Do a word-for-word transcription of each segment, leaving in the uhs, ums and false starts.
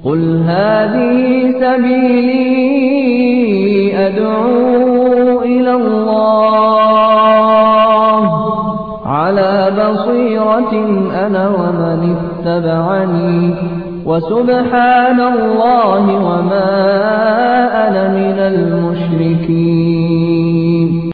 قل هذه سبيلي أدعو إلى الله على بصيرة أنا ومن اتبعني وسبحان الله وما أنا من المشركين.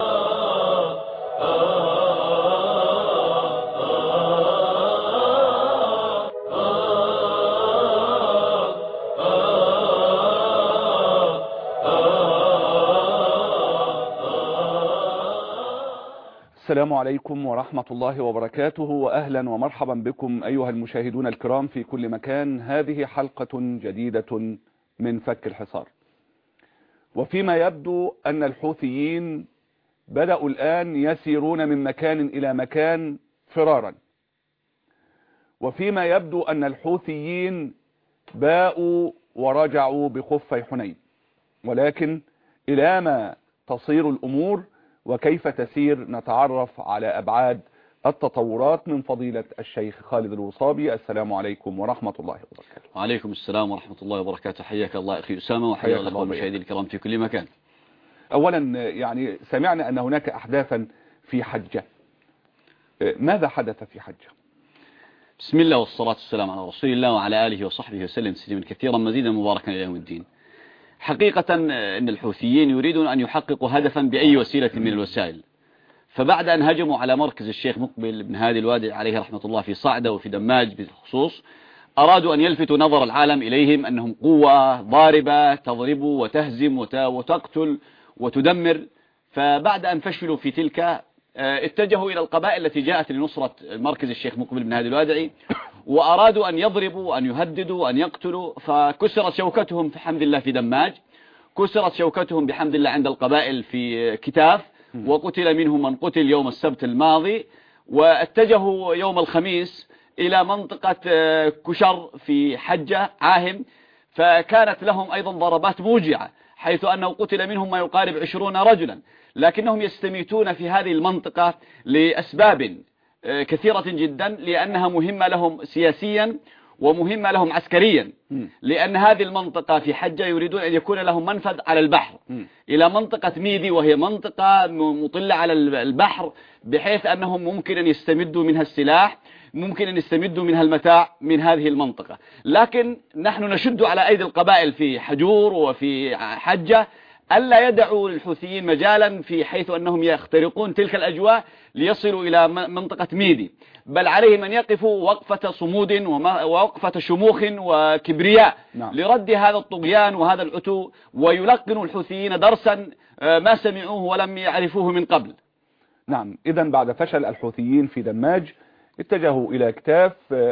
السلام عليكم ورحمة الله وبركاته، وأهلا ومرحبا بكم أيها المشاهدون الكرام في كل مكان. هذه حلقة جديدة من فك الحصار. وفيما يبدو أن الحوثيين بدأوا الآن يسيرون من مكان إلى مكان فرارا، وفيما يبدو أن الحوثيين باءوا ورجعوا بخفي حنين، ولكن إلى ما تصير الأمور وكيف تسير نتعرف على أبعاد التطورات من فضيلة الشيخ خالد الوصابي. السلام عليكم ورحمة الله وبركاته. وعليكم السلام ورحمة الله وبركاته. حياك الله أخي أسامة، وحيا الله المشاهدين الكرام في كل مكان. أولا يعني سمعنا أن هناك أحداثا في حجة، ماذا حدث في حجة؟ بسم الله والصلاة والسلام على رسول الله وعلى آله وصحبه وسلم تسليما كثيرا مزيدا مباركا إلى يوم الدين. حقيقة أن الحوثيين يريدون أن يحققوا هدفا بأي وسيلة من الوسائل، فبعد أن هجموا على مركز الشيخ مقبل بن هادي الوادعي عليه رحمة الله في صعدة وفي دماج بالخصوص، أرادوا أن يلفتوا نظر العالم إليهم أنهم قوة ضاربة تضرب وتهزم وتقتل وتدمر. فبعد أن فشلوا في تلك اتجهوا إلى القبائل التي جاءت لنصرة مركز الشيخ مقبل بن هادي الوادعي، وأرادوا أن يضربوا وأن يهددوا وأن يقتلوا. فكسرت شوكتهم في حمد الله في دماج، كسرت شوكتهم بحمد الله عند القبائل في كتاف، وقتل منهم من قتل يوم السبت الماضي. واتجهوا يوم الخميس إلى منطقة كشر في حجة عاهم، فكانت لهم أيضا ضربات موجعة، حيث أنه قتل منهم ما يقارب عشرون رجلا، لكنهم يستميتون في هذه المنطقة لأسباب كثيرة جدا، لأنها مهمة لهم سياسيا ومهمة لهم عسكريا، لأن هذه المنطقة في حجة يريدون أن يكون لهم منفذ على البحر إلى منطقة ميدي، وهي منطقة مطلة على البحر، بحيث أنهم ممكن أن يستمدوا منها السلاح، ممكن أن يستمدوا منها المتاع من هذه المنطقة. لكن نحن نشد على أيدي القبائل في حجور وفي حجة ألا يدعوا للحوثيين مجالا في حيث أنهم يخترقون تلك الأجواء ليصلوا إلى منطقة ميدي، بل عليهم أن يقفوا وقفة صمود ووقفة شموخ وكبرياء نعم. لرد هذا الطغيان وهذا العتو، ويلقنوا الحوثيين درسا ما سمعوه ولم يعرفوه من قبل. نعم، إذا بعد فشل الحوثيين في دماج اتجهوا إلى كتاف،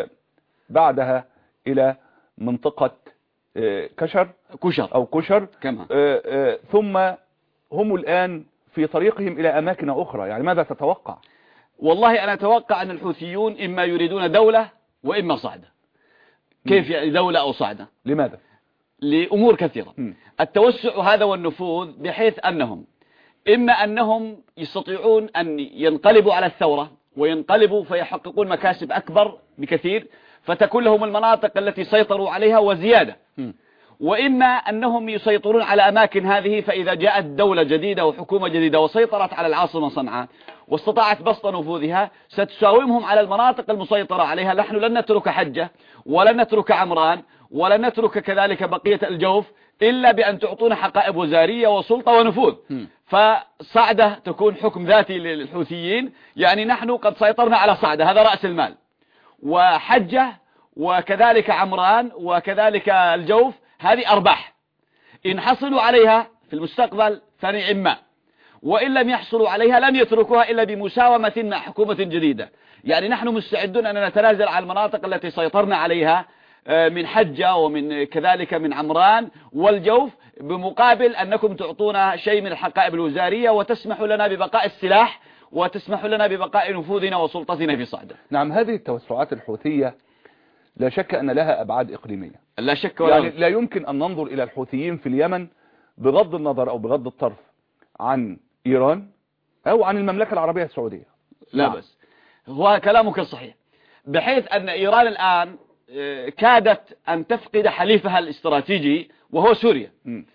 بعدها إلى منطقة كشر كشر أو كشر كما. ثم هم الآن في طريقهم إلى أماكن أخرى، يعني ماذا تتوقع؟ والله أنا أتوقع أن الحوثيون إما يريدون دولة وإما صعدة. كيف يعني دولة أو صعدة؟ لماذا؟ لأمور كثيرة. م. التوسع هذا والنفوذ، بحيث أنهم إما أنهم يستطيعون أن ينقلبوا على الثورة وينقلبوا فيحققون مكاسب أكبر بكثير، فتكون لهم المناطق التي سيطروا عليها وزيادة، م. وإما أنهم يسيطرون على أماكن هذه، فإذا جاءت دولة جديدة وحكومة جديدة وسيطرت على العاصمة صنعاء واستطاعت بسط نفوذها ستساومهم على المناطق المسيطرة عليها. نحن لن نترك حجة ولن نترك عمران ولن نترك كذلك بقية الجوف إلا بأن تعطونا حقائب وزارية وسلطة ونفوذ. م. فصعدة تكون حكم ذاتي للحوثيين، يعني نحن قد سيطرنا على صعدة، هذا رأس المال، وحجة وكذلك عمران وكذلك الجوف هذه أرباح، إن حصلوا عليها في المستقبل فنعم ما، وإن لم يحصلوا عليها لن يتركوها إلا بمساومة مع حكومة جديدة. يعني نحن مستعدون أن نتنازل عن المناطق التي سيطرنا عليها من حجة ومن كذلك من عمران والجوف، بمقابل أنكم تعطونا شيء من الحقائب الوزارية وتسمحوا لنا ببقاء السلاح وتسمحوا لنا ببقاء نفوذنا وسلطتنا في صعدة. نعم، هذه التوسعات الحوثية لا شك أن لها أبعاد إقليمية، لا شك ولا يعني لا يمكن أن ننظر إلى الحوثيين في اليمن بغض النظر أو بغض الطرف عن إيران أو عن المملكة العربية السعودية. لا نعم. بس هو كلامك صحيح، بحيث أن إيران الآن كادت أن تفقد حليفها الاستراتيجي وهو سوريا،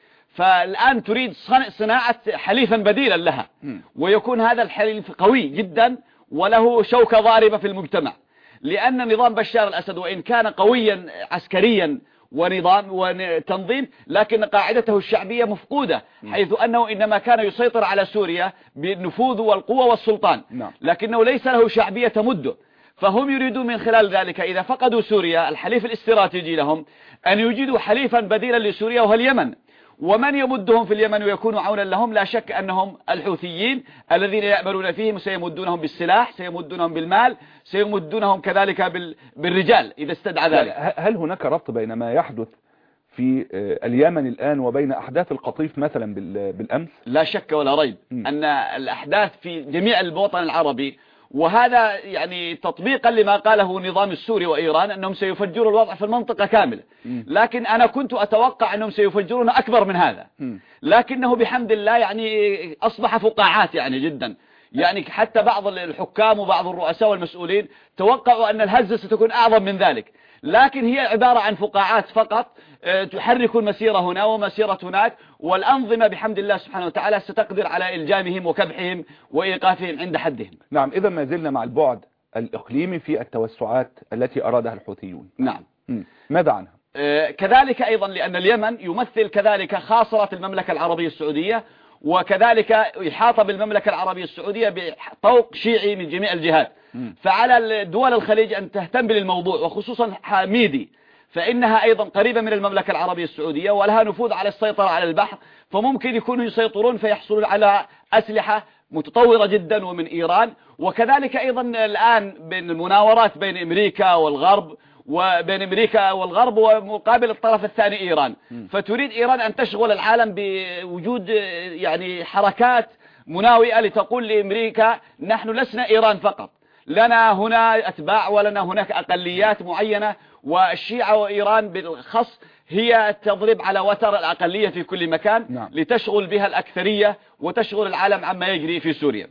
فالآن تريد صناعة حليفا بديلا لها، ويكون هذا الحليف قوي جدا وله شوكة ضاربة في المجتمع، لأن نظام بشار الأسد وإن كان قويا عسكريا ونظام وتنظيم، لكن قاعدته الشعبية مفقودة، حيث أنه إنما كان يسيطر على سوريا بالنفوذ والقوة والسلطان، لكنه ليس له شعبية تمده. فهم يريدون من خلال ذلك إذا فقدوا سوريا الحليف الاستراتيجي لهم أن يوجدوا حليفا بديلا لسوريا وهو اليمن، ومن يمدهم في اليمن ويكون عونا لهم لا شك أنهم الحوثيين الذين يأملون فيهم، سيمدونهم بالسلاح، سيمدونهم بالمال، سيمدونهم كذلك بالرجال إذا استدعى ذلك. هل هناك ربط بين ما يحدث في اليمن الآن وبين أحداث القطيف مثلا بالأمس؟ لا شك ولا ريب م. أن الأحداث في جميع الوطن العربي، وهذا يعني تطبيقا لما قاله النظام السوري وإيران أنهم سيفجروا الوضع في المنطقة كاملة، لكن أنا كنت أتوقع أنهم سيفجرون أكبر من هذا، لكنه بحمد الله يعني أصبح فقاعات يعني جدا، يعني حتى بعض الحكام وبعض الرؤساء والمسؤولين توقعوا أن الهزة ستكون أعظم من ذلك، لكن هي عبارة عن فقاعات فقط تحرك المسيرة هنا ومسيرة هناك، والأنظمة بحمد الله سبحانه وتعالى ستقدر على إلجامهم وكبحهم وإيقافهم عند حدهم. نعم، إذا ما زلنا مع البعد الإقليمي في التوسعات التي أرادها الحوثيون. نعم. م. ماذا عنها؟ آه كذلك أيضا لأن اليمن يمثل كذلك خاصرة المملكة العربية السعودية، وكذلك إحاطة بالمملكة العربية السعودية بطوق شيعي من جميع الجهات، م. فعلى دول الخليج أن تهتم بالموضوع، وخصوصا حميدي فإنها أيضا قريبة من المملكة العربية السعودية ولها نفوذ على السيطرة على البحر، فممكن يكونوا يسيطرون فيحصلون على أسلحة متطورة جدا ومن إيران. وكذلك أيضا الآن بين المناورات بين أمريكا والغرب وبين أمريكا والغرب ومقابل الطرف الثاني إيران، فتريد إيران أن تشغل العالم بوجود يعني حركات مناوئة لتقول لأمريكا نحن لسنا إيران فقط، لنا هنا أتباع ولنا هناك أقليات معينة، والشيعة وإيران بالخص هي تضرب على وتر الأقلية في كل مكان. نعم. لتشغل بها الأكثرية وتشغل العالم عما يجري في سوريا.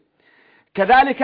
كذلك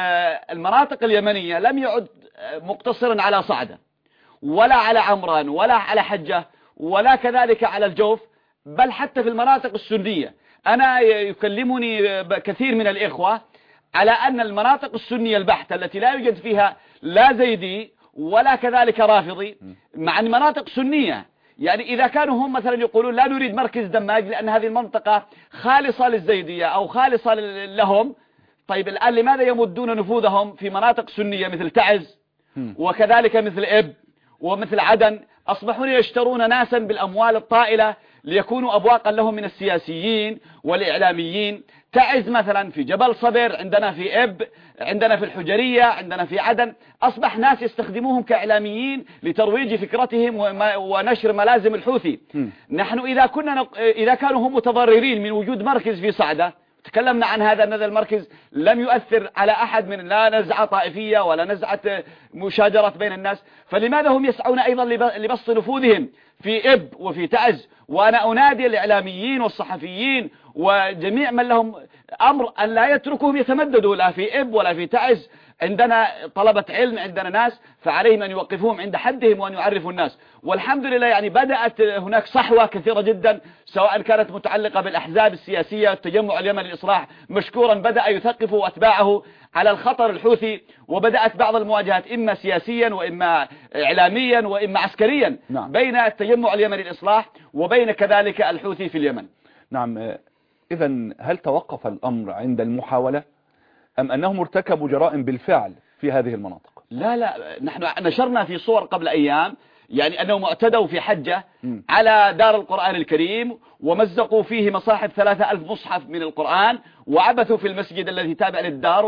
المناطق اليمنية لم يعد مقتصرا على صعدة ولا على عمران ولا على حجة ولا كذلك على الجوف، بل حتى في المناطق السنية. أنا يكلمني كثير من الإخوة على أن المناطق السنية البحتة التي لا يوجد فيها لا زيدي ولا كذلك رافضي، مع المناطق سنية، يعني إذا كانوا هم مثلا يقولون لا نريد مركز دماج لأن هذه المنطقة خالصة للزيدية أو خالصة لهم، طيب الآن لماذا يمدون نفوذهم في مناطق سنية مثل تعز وكذلك مثل إب ومثل عدن؟ أصبحون يشترون ناسا بالأموال الطائلة ليكونوا أبواقا لهم من السياسيين والإعلاميين. تعز مثلا في جبل صبر، عندنا في إب، عندنا في الحجرية، عندنا في عدن، أصبح ناس يستخدموهم كإعلاميين لترويج فكرتهم ونشر ملازم الحوثي. نحن إذا كنا إذا كانوا هم متضررين من وجود مركز في صعدة، تكلمنا عن هذا أن هذا المركز لم يؤثر على أحد من لا نزعة طائفية ولا نزعة مشاجرة بين الناس، فلماذا هم يسعون أيضا لبسط نفوذهم في إب وفي تعز؟ وأنا أنادي الإعلاميين والصحفيين وجميع من لهم أمر أن لا يتركوهم يتمددوا لا في إب ولا في تعز. عندنا طلبة علم، عندنا ناس، فعليهم أن يوقفوهم عند حدهم وأن يعرفوا الناس. والحمد لله يعني بدأت هناك صحوة كثيرة جدا، سواء كانت متعلقة بالأحزاب السياسية. التجمع اليمني للإصلاح مشكورا بدأ يثقف أتباعه على الخطر الحوثي، وبدأت بعض المواجهات إما سياسيا وإما إعلاميا وإما عسكريا. نعم. بين التجمع اليمني للإصلاح وبين كذلك الحوثي في اليمن. نعم. إذن هل توقف الأمر عند المحاولة أم أنهم ارتكبوا جرائم بالفعل في هذه المناطق؟ لا لا، نحن نشرنا في صور قبل أيام يعني أنهم اعتدوا في حجة م. على دار القرآن الكريم ومزقوا فيه مصاحف ثلاثة ألف مصحف من القرآن، وعبثوا في المسجد الذي تابع للدار،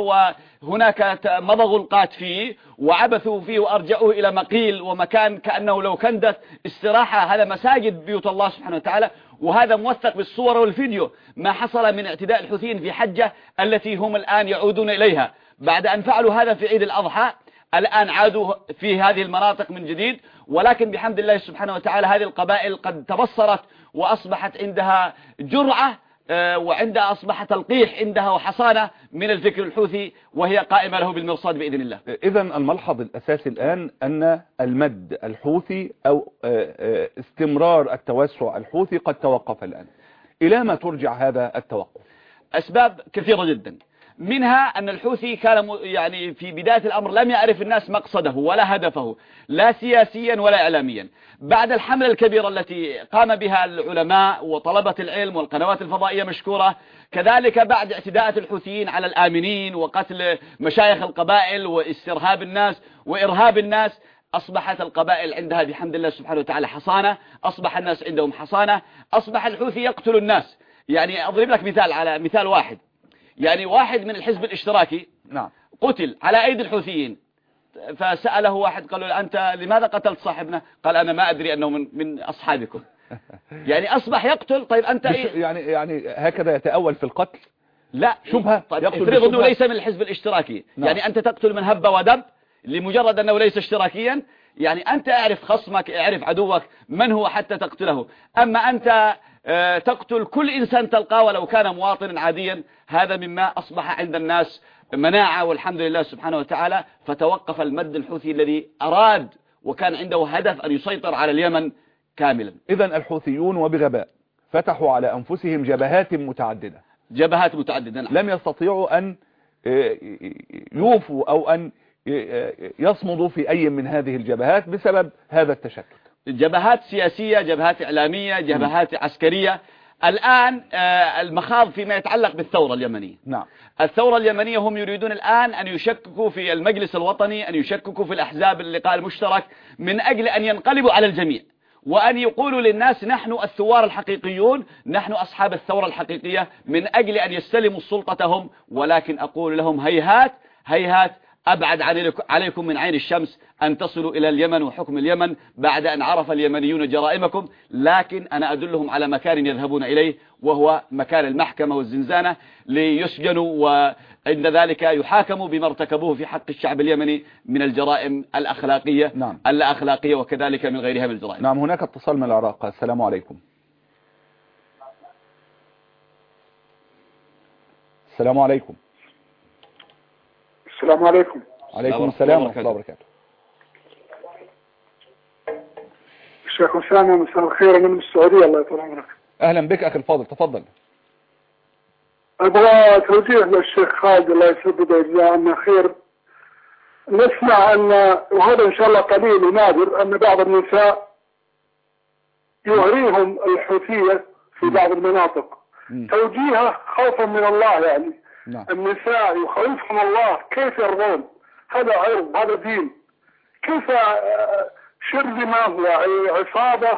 وهناك مضغوا القات فيه وعبثوا فيه وأرجعوه إلى مقيل ومكان كأنه لو كندت استراحة. هذا مساجد بيوت الله سبحانه وتعالى، وهذا موثق بالصور والفيديو ما حصل من اعتداء الحوثيين في حجة التي هم الآن يعودون إليها بعد أن فعلوا هذا في عيد الأضحى. الآن عادوا في هذه المناطق من جديد، ولكن بحمد الله سبحانه وتعالى هذه القبائل قد تبصرت وأصبحت عندها جرعة وعندها أصبح تلقيح عندها وحصانة من الفكر الحوثي، وهي قائمة له بالمرصاد بإذن الله. إذا الملحظ الأساسي الآن أن المد الحوثي أو استمرار التوسع الحوثي قد توقف الآن. إلى ما ترجع هذا التوقف؟ أسباب كثيرة جدا، منها أن الحوثي كان يعني في بداية الأمر لم يعرف الناس مقصده ولا هدفه، لا سياسيا ولا إعلاميا. بعد الحملة الكبيرة التي قام بها العلماء وطلبة العلم والقنوات الفضائية مشكورة، كذلك بعد اعتداءات الحوثيين على الآمنين وقتل مشايخ القبائل واسترهاب الناس وإرهاب الناس، أصبحت القبائل عندها بحمد الله سبحانه وتعالى حصانة، أصبح الناس عندهم حصانة، أصبح الحوثي يقتل الناس. يعني أضرب لك مثال على مثال واحد، يعني واحد من الحزب الاشتراكي نعم قتل على أيدي الحوثيين، فسأله واحد قال له أنت لماذا قتلت صاحبنا؟ قال أنا ما أدري أنه من, من أصحابكم. يعني أصبح يقتل. طيب أنت إيه؟ يعني يعني هكذا يتأول في القتل؟ لا شبهة. طيب افرض أنه ليس من الحزب الاشتراكي. نعم. يعني أنت تقتل من هب ودب لمجرد أنه ليس اشتراكيا؟ يعني أنت اعرف خصمك، اعرف عدوك من هو حتى تقتله. أما أنت تقتل كل إنسان تلقاه ولو كان مواطنا عاديا، هذا مما أصبح عند الناس مناعة والحمد لله سبحانه وتعالى. فتوقف المد الحوثي الذي أراد وكان عنده هدف أن يسيطر على اليمن كاملا. إذن الحوثيون وبغباء فتحوا على أنفسهم جبهات متعددة جبهات متعددة نعم. لم يستطيعوا أن يوفوا أو أن يصمدوا في أي من هذه الجبهات بسبب هذا التشتت. جبهات سياسية، جبهات إعلامية، جبهات عسكرية. الآن المخاض فيما يتعلق بالثورة اليمنية. نعم. الثورة اليمنية هم يريدون الآن أن يشككوا في المجلس الوطني، أن يشككوا في الأحزاب اللقاء المشترك، من أجل أن ينقلبوا على الجميع وأن يقولوا للناس نحن الثوار الحقيقيون، نحن أصحاب الثورة الحقيقية، من أجل أن يستلموا سلطتهم. ولكن أقول لهم هيهات هيهات، أبعد عليكم من عين الشمس أن تصلوا إلى اليمن وحكم اليمن بعد أن عرف اليمنيون جرائمكم. لكن أنا أدلهم على مكان يذهبون إليه، وهو مكان المحكمة والزنزانة، ليسجنوا وعند ذلك يحاكموا بما ارتكبوه في حق الشعب اليمني من الجرائم الأخلاقية نعم. اللا أخلاقية وكذلك من غيرها من الجرائم. نعم. هناك اتصال من العراق. السلام عليكم. السلام عليكم. السلام عليكم. عليكم السلام ورحمة الله وبركاته. الشيخ أسامة مساء الخير، أنا من السعودية. الله يطول عمرك. أهلا بك أخي الفاضل، تفضل. أبغى توجيه للشيخ خالد الله يسدده ويجزاه عنا خير. نسمع أن، وهذا إن شاء الله قليل ونادر، أن بعض النساء يغريهم الحوثية في بعض المناطق. م. توجيهه خوفا من الله، يعني نعم. النساء يخوفهم الله، كيف يرضون؟ هذا عرض، هذا دين. كيف شرذمة وعصابة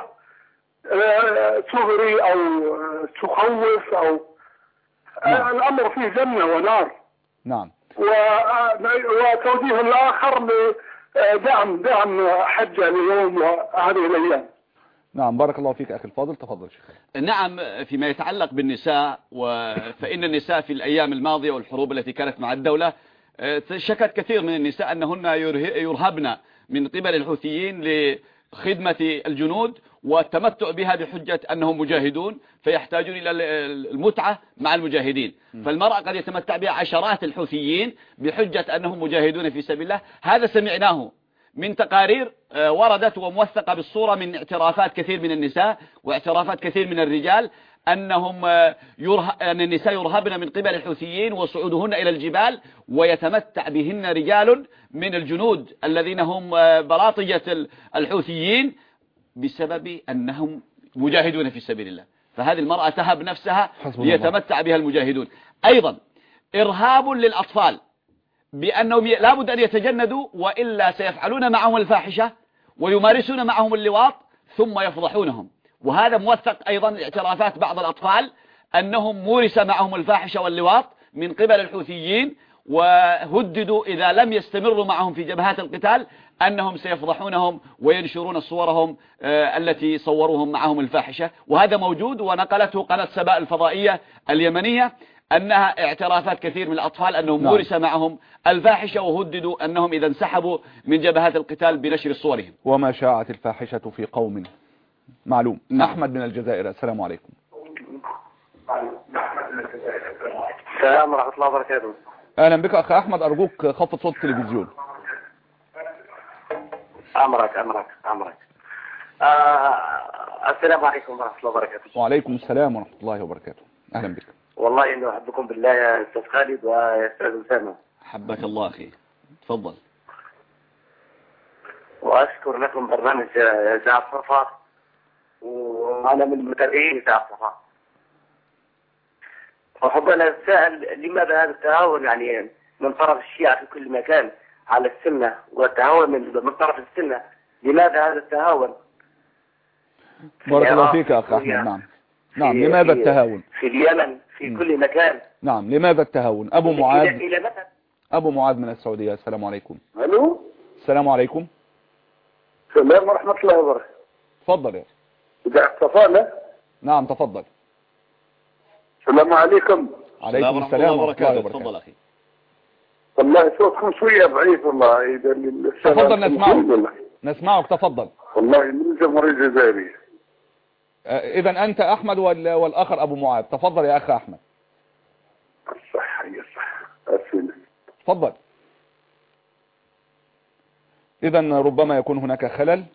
تغري أو تخوف أو نعم. الأمر فيه جنة ونار. نعم. وتوجيه الآخر لدعم دعم حجة اليوم وهذه الأيام. نعم. بارك الله فيك أخي الفاضل، تفضل شيخ. نعم. فيما يتعلق بالنساء، فإن النساء في الأيام الماضية والحروب التي كانت مع الدولة شكت كثير من النساء أنهن يرهبن من قبل الحوثيين لخدمة الجنود والتمتع بها بحجة أنهم مجاهدون، فيحتاجون إلى المتعة مع المجاهدين. فالمرأة قد يتمتع بها عشرات الحوثيين بحجة أنهم مجاهدون في سبيل الله. هذا سمعناه من تقارير وردت وموثقة بالصورة من اعترافات كثير من النساء واعترافات كثير من الرجال أنهم يره... أن النساء يرهبن من قبل الحوثيين وصعودهن إلى الجبال، ويتمتع بهن رجال من الجنود الذين هم بلاطجة الحوثيين بسبب أنهم مجاهدون في سبيل الله. فهذه المرأة تهب نفسها ليتمتع بها المجاهدون. أيضا إرهاب للأطفال بأنهم لابد أن يتجندوا وإلا سيفعلون معهم الفاحشة ويمارسون معهم اللواط ثم يفضحونهم. وهذا موثق أيضا اعترافات بعض الأطفال أنهم مورس معهم الفاحشة واللواط من قبل الحوثيين، وهددوا إذا لم يستمروا معهم في جبهات القتال أنهم سيفضحونهم وينشرون صورهم التي صوروهم معهم الفاحشة. وهذا موجود ونقلته قناة سباء الفضائية اليمنية، أنها اعترافات كثير من الأطفال أنهم نعم. مورس معهم الفاحشة وهددوا أنهم إذا انسحبوا من جبهات القتال بنشر صورهم. وما شاعت الفاحشة في قوم معلوم. نعم. أحمد من الجزائر. السلام عليكم. السلام ورحمة الله وبركاته. اهلا بك اخ احمد، ارجوك خفض صوت التلفزيون. امرك امرك امرك. آه السلام عليكم ورحمة الله وبركاته. وعليكم السلام ورحمة الله وبركاته. اهلا بك. والله انه احبكم بالله يا استاذ خالد ويا استاذ اسامه. حبك الله اخي، تفضل. واشكر لكم برنامج اذاعة صفا، وانا من متابعين اذاعة صفا. وحب أن أتساءل لماذا هذا التهاون يعني من طرف الشيعة في كل مكان على السنة، والتهاون من من طرف السنة، لماذا هذا التهاون؟ بارك الله فيك يا أخ أحمد. نعم نعم، لماذا التهاون؟ في اليمن في م. كل مكان. نعم، لماذا التهاون؟ أبو معاذ. إلى متى؟ أبو معاذ من السعودية. السلام عليكم. ألو. السلام عليكم. السلام ورحمة الله وبركاته. تفضل يا إذا تفضل. نعم تفضل. السلام عليكم. عليكم السلام ورحمة الله وبركاته. تفضل أخي. والله صوتكم شوية ضعيف والله. إذا تفضل نسمعك. نسمعك تفضل. والله من الجمهورية الجزائرية. إذا أنت أحمد والآخر أبو معاذ. تفضل يا أخ أحمد. الصح هي الصح. أسفل. تفضل. إذا ربما يكون هناك خلل.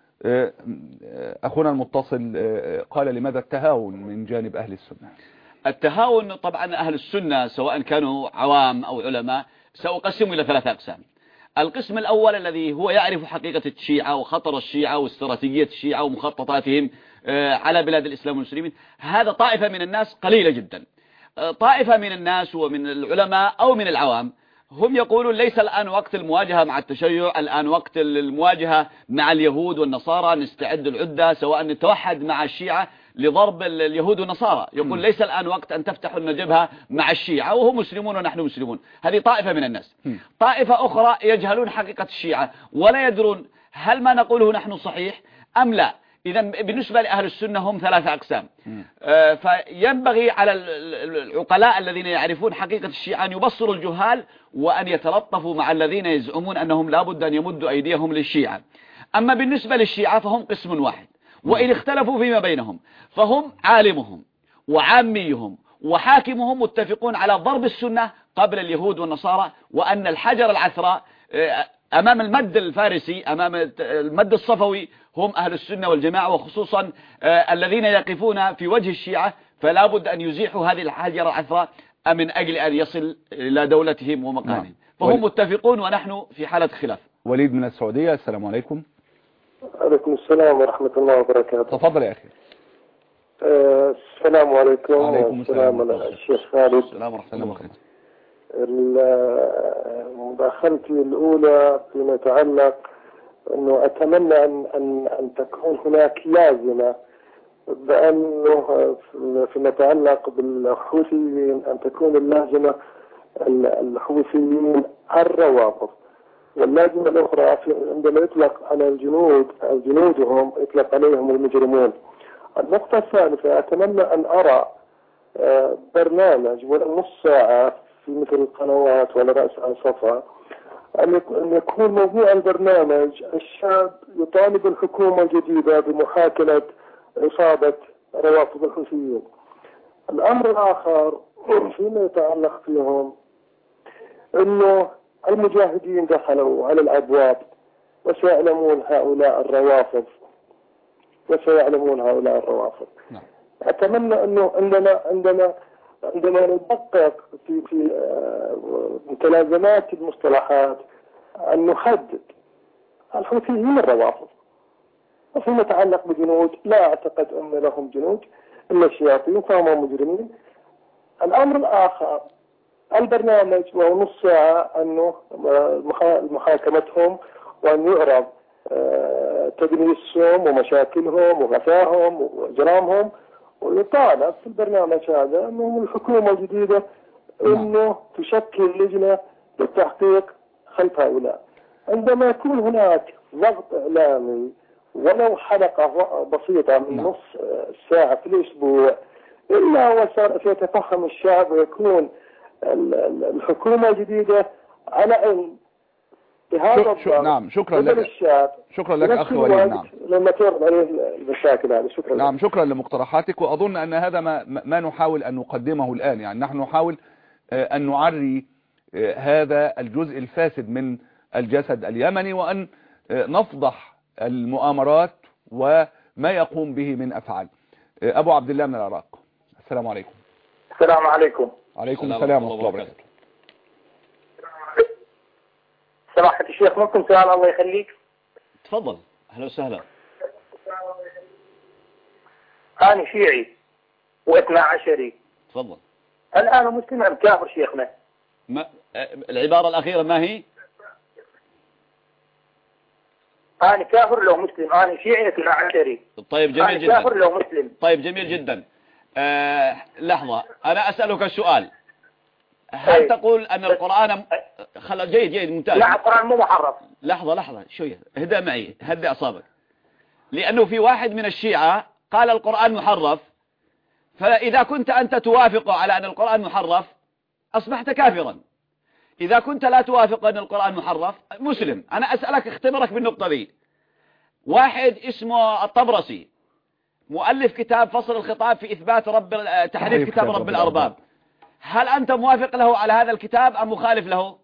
أخونا المتصل قال لماذا التهاون من جانب أهل السنة؟ التهاون طبعا أهل السنة سواء كانوا عوام أو علماء سأقسم إلى ثلاثة أقسام. القسم الأول الذي هو يعرف حقيقة الشيعة وخطر الشيعة واستراتيجية الشيعة ومخططاتهم على بلاد الإسلام والمسلمين، هذا طائفة من الناس قليلة جدا. طائفة من الناس ومن العلماء أو من العوام هم يقولون ليس الآن وقت المواجهة مع التشيع، الآن وقت المواجهة مع اليهود والنصارى، نستعد العدة سواء نتوحد مع الشيعة لضرب اليهود والنصارى. يقول ليس الآن وقت أن تفتحوا الجبهة مع الشيعة وهم مسلمون ونحن مسلمون. هذه طائفة من الناس. طائفة أخرى يجهلون حقيقة الشيعة ولا يدرون هل ما نقوله نحن صحيح أم لا. إذا بالنسبة لأهل السنة هم ثلاثة أقسام. آه فينبغي على العقلاء الذين يعرفون حقيقة الشيعة أن يبصروا الجهال وأن يتلطفوا مع الذين يزعمون أنهم لابد أن يمدوا أيديهم للشيعة. أما بالنسبة للشيعة فهم قسم واحد، وإن اختلفوا فيما بينهم فهم عالمهم وعاميهم وحاكمهم متفقون على ضرب السنة قبل اليهود والنصارى، وأن الحجر العثراء أمام المد الفارسي أمام المد الصفوي هم أهل السنة والجماعة، وخصوصا الذين يقفون في وجه الشيعة فلا بد أن يزيحوا هذه الحجر العثراء من أجل أن يصل إلى دولتهم ومقامهم. فهم متفقون ونحن في حالة خلاف. وليد من السعودية. السلام عليكم. عليكم السلام ورحمة الله وبركاته. تفضل يا أخي. أه السلام عليكم. وعليكم السلام على الشيخ خالد. السلام ورحمة الله وبركاته. مداخلتي الأولى فيما يتعلق أنه أتمنى أن أن أن تكون هناك لازمة بأنه فيما يتعلق بالحوثيين أن تكون اللازمة الحوثيين الروافض، واللازمة الأخرى عندما يطلق على الجنود أو جنودهم يطلق عليهم المجرمون. النقطة الثالثة أتمنى أن أرى برنامج ولو نص ساعة في مثل القنوات ولا رأس عن صفا أن يكون موضوع البرنامج الشاب يطالب الحكومة الجديدة بمحاكمة إصابة روافض الحوثيين. الأمر الآخر فيما يتعلق فيهم أنه المجاهدين دخلوا على الأبواب وسيعلمون هؤلاء الروافض وسيعلمون هؤلاء الروافض. أتمنى أنه عندنا عندنا عندما ندقق في في متلازمات المصطلحات أن نحدد الحوثيين الروافض. وفيما يتعلق بجنود لا أعتقد أن لهم جنود إلا الشياطين فهم مجرمين. الأمر الآخر البرنامج وهو نص ساعة أنه محاكمتهم وأن يعرض تدنيسهم ومشاكلهم وغثاهم وجرامهم، ويطالب في البرنامج هذا أنه الحكومة الجديدة أنه تشكل لجنة للتحقيق خلف هؤلاء. عندما يكون هناك ضغط إعلامي ولو حلقة بسيطة من نص ساعة في الأسبوع إلا وسيتفهم الشعب ويكون الحكومة الجديدة على علم بهذا الضغط. نعم شكرا لك. شكرا لك أخي وليد. نعم لما تعرض عليه المشاكل هذه. شكرا نعم لك. شكرا لمقترحاتك، وأظن أن هذا ما, ما نحاول أن نقدمه الآن. يعني نحن نحاول أن نعري هذا الجزء الفاسد من الجسد اليمني، وأن نفضح المؤامرات وما يقوم به من أفعال. أبو عبد الله من العراق، السلام عليكم. السلام عليكم. عليكم السلام ورحمة الله وبركاته. سماحة الشيخ ممكن سؤال الله يخليك؟ تفضل. أهلا وسهلا. أنا شيعي واثنى عشري. تفضل. الآن مسلم أم كافر شيخنا؟ ما العبارة الأخيرة ما هي؟ أنا كافر لو مسلم. أنا شيعي اثنى عشري. طيب جميل أنا جدا. كافر لو مسلم. طيب جميل جدا. آه لحظة، أنا أسألك السؤال، هل أي. تقول أن القرآن خل... جيد جيد ممتاز. لا القرآن مو محرف. لحظة لحظة شوية، اهدأ معي، هدأ أصابك، لأنه في واحد من الشيعة قال القرآن محرف، فإذا كنت أنت توافق على أن القرآن محرف أصبحت كافرا، إذا كنت لا توافق أن القرآن محرف مسلم. أنا أسألك اختبرك بالنقطة دي. واحد اسمه الطبرسي مؤلف كتاب فصل الخطاب في إثبات رب تحريف كتاب رب الأرباب، هل أنت موافق له على هذا الكتاب أم مخالف له؟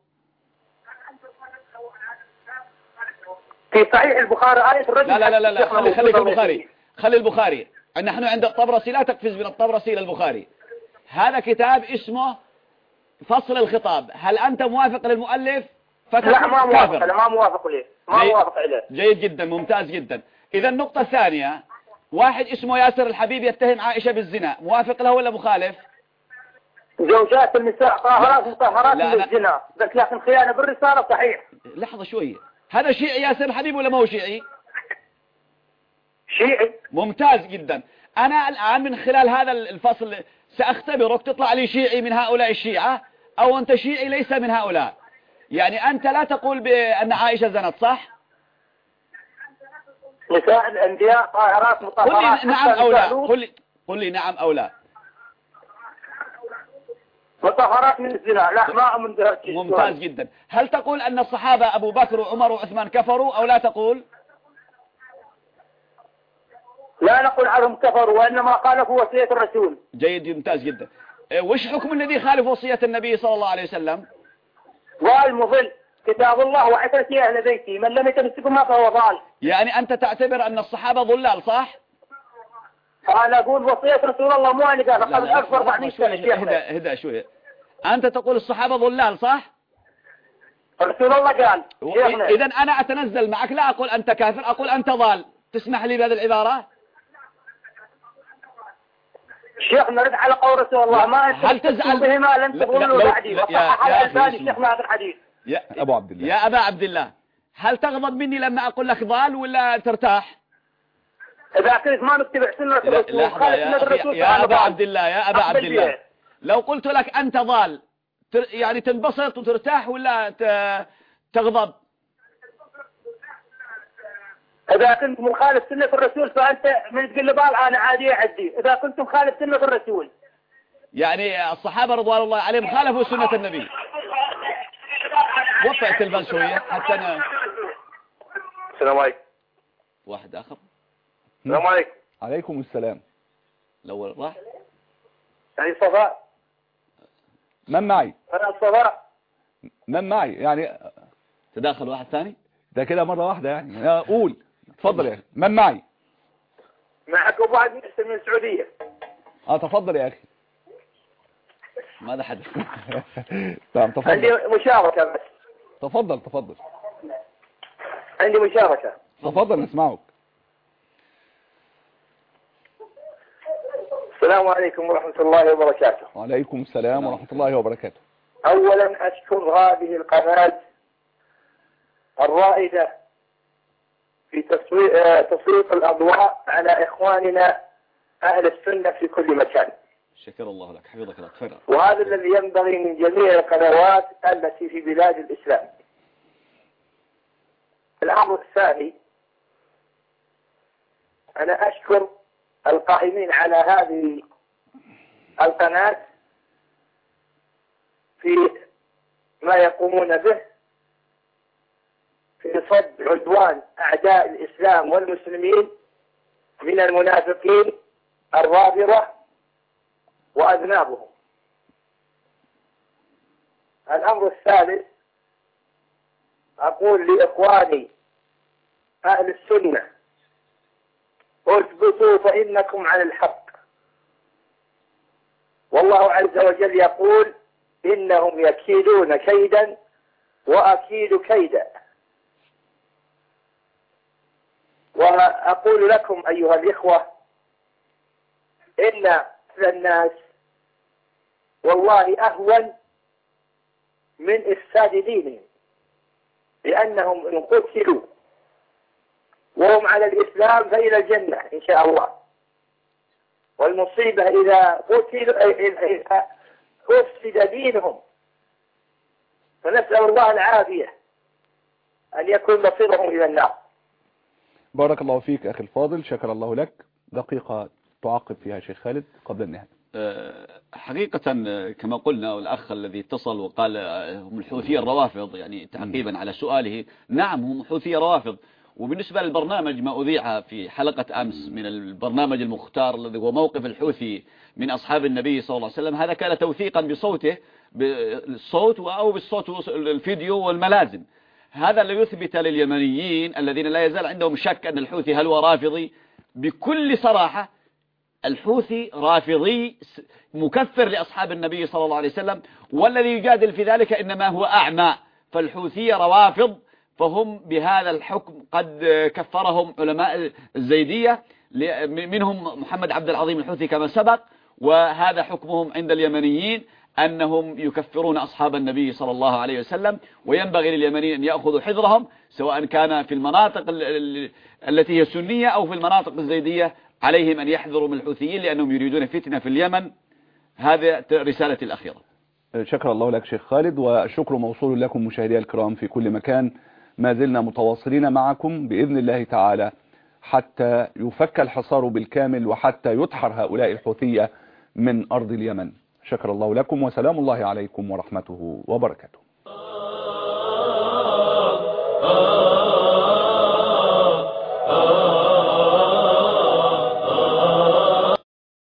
في صحيح البخاري آية الرجل. لا لا لا لا خلي خلي في البخاري، خلي البخاري. نحن عند الطبرسي لا تقفز من الطبرسي إلى البخاري. هذا كتاب اسمه فصل الخطاب، هل أنت موافق للمؤلف؟ لا ما موافق، لا ما موافق له، ما موافق له. جيد جدا ممتاز جدا. إذا النقطة الثانية، واحد اسمه ياسر الحبيب يتهم عائشة بالزنا، موافق له ولا مخالف؟ زوجات النساء طاهرات مطهرات من الزنا، بس لكن خيانة بالرسالة صحيح. لحظة شوية، هذا شيعي ياسر الحبيب ولا ما هو شيعي؟ شيعي. ممتاز جدا. أنا الآن من خلال هذا الفصل سأختبرك، تطلع لي شيعي من هؤلاء الشيعة أو أنت شيعي ليس من هؤلاء. يعني أنت لا تقول بأن عائشة زنت، صح؟ نساء الأنبياء طاهرات مطهرات. قل لي نعم أو لا، قل لي, قل لي نعم أو لا. مطهرات من الزنا، لا ما من ذلك. ممتاز جدا. هل تقول أن الصحابة أبو بكر وعمر وعثمان كفروا أو لا تقول؟ لا نقول عنهم كفروا، وإنما خالفوا وصية الرسول. جيد ممتاز جدا. وش حكم الذي خالف وصية النبي صلى الله عليه وسلم؟ والمضل كتاب الله وعترتي أهل بيتي، من لم يتمسكوا فهو ضال. يعني أنت تعتبر أن الصحابة ضلال، صح؟ أنا أقول وصية رسول الله مو أنا قال قبل أكثر أربعين سنة. هدا هدا شوية، أنت تقول الصحابة ضلال، صح؟ رسول الله قال. إذا أنا أتنزل معك، لا أقول أنت كافر، أقول أنت ضال. تسمح لي بهذه العبارة؟ الشيخ نرد على قول رسول الله، ما هل تزعل بهما لن تقولوا بعدي، وصحح الألباني شيخنا هذا الحديث. يا أبو عبد الله، يا أبا عبد الله، هل تغضب مني لما أقول لك ضال ولا ترتاح؟ إذا كنت ما نتبع سنة الرسول يا, يا أبا عبد الله، يا أبا عبد الله، لو قلت لك أنت ضال يعني تنبسط وترتاح ولا تغضب؟ إذا كنت مخالف سنة الرسول فأنت من تقول لي ضال أنا عادي عدي، إذا كنت مخالف سنة الرسول. يعني الصحابة رضوان الله عليهم خالفوا سنة النبي. وقع التلفاز شوية حتى أنا. السلام عليكم. واحد آخر. السلام عليكم. عليكم السلام. الأول راح. يعني صفاء. من معي؟ أنا صفاء. من معي يعني؟ تداخل واحد ثاني؟ ده كده مرة واحدة يعني. قول. تفضل يا أخي. من معي؟ معك أبو عبد الله من السعودية. اه تفضل يا أخي. ماذا حدث؟ تمام تفضل. عندي مشاركة بس. تفضل تفضل. عندي مشاركة. تفضل نسمعك. السلام عليكم ورحمة الله وبركاته. وعليكم السلام ورحمة الله وبركاته. أولا أشكر هذه القناة الرائدة في تسليط الأضواء على إخواننا أهل السنة في كل مكان. شكر الله لك، حفظك الله، تفضل. وهذا الذي ينبغي من جميع القنوات التي في بلاد الإسلام. الأمر الثاني، أنا أشكر القائمين على هذه القناة في ما يقومون به في صد عدوان أعداء الإسلام والمسلمين من المنافقين الرافضة وأذنابهم. الأمر الثالث، أقول لإخواني أهل السنة اثبتوا فإنكم على الحق، والله عز وجل يقول إنهم يكيدون كيدا وأكيد كيدا. وأقول لكم أيها الإخوة إن الناس والله أهون من إفساد دينهم، لأنهم إن قتلوا وهم على الإسلام فإلى الجنة إن شاء الله، والمصيبة إذا قتلوا إذا أفسد دينهم فنسأل الله العافية أن يكون مصيرهم إلى النار. بارك الله فيك أخي الفاضل، شكر الله لك. دقيقة تعقب فيها شيخ خالد قبل النهاية. حقيقة كما قلنا، والأخ الذي اتصل وقال هم الحوثية الروافض، يعني تعقيبا على سؤاله، نعم هم حوثية روافض. وبالنسبة للبرنامج ما أذيع في حلقة أمس من البرنامج المختار الذي هو موقف الحوثي من أصحاب النبي صلى الله عليه وسلم، هذا كان توثيقا بصوته بالصوت أو بالصوت الفيديو والملازم. هذا ليثبت لليمنيين الذين لا يزال عندهم شك أن الحوثي هل هو رافضي بكل صراحة. الحوثي رافضي مكفر لأصحاب النبي صلى الله عليه وسلم، والذي يجادل في ذلك إنما هو أعمى. فالحوثي روافض، فهم بهذا الحكم قد كفرهم علماء الزيدية، منهم محمد عبد العظيم الحوثي كما سبق، وهذا حكمهم عند اليمنيين أنهم يكفرون أصحاب النبي صلى الله عليه وسلم. وينبغي لليمنيين أن يأخذوا حذرهم، سواء كان في المناطق التي هي سنية أو في المناطق الزيدية، عليهم أن يحذروا من الحوثيين لأنهم يريدون فتنة في اليمن. هذه رسالتي الأخيرة. شكر الله لك شيخ خالد، والشكر موصول لكم مشاهدي الكرام في كل مكان. ما زلنا متواصلين معكم بإذن الله تعالى حتى يفك الحصار بالكامل وحتى يدحر هؤلاء الحوثية من أرض اليمن. شكر الله لكم، وسلام الله عليكم ورحمته وبركاته.